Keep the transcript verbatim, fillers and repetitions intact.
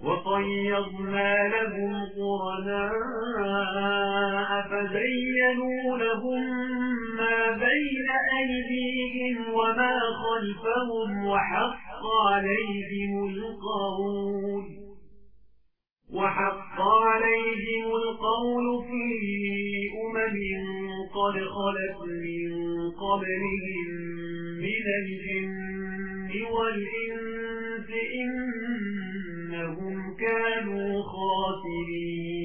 وصيرنا لهم قرناء فزينوا لهم ما بين أيديهم وما خلفهم وحق عليهم القول وحق عليهم القول في أمم قد خلت من قبلهم من الجن والإنس إنهم كانوا خاسرين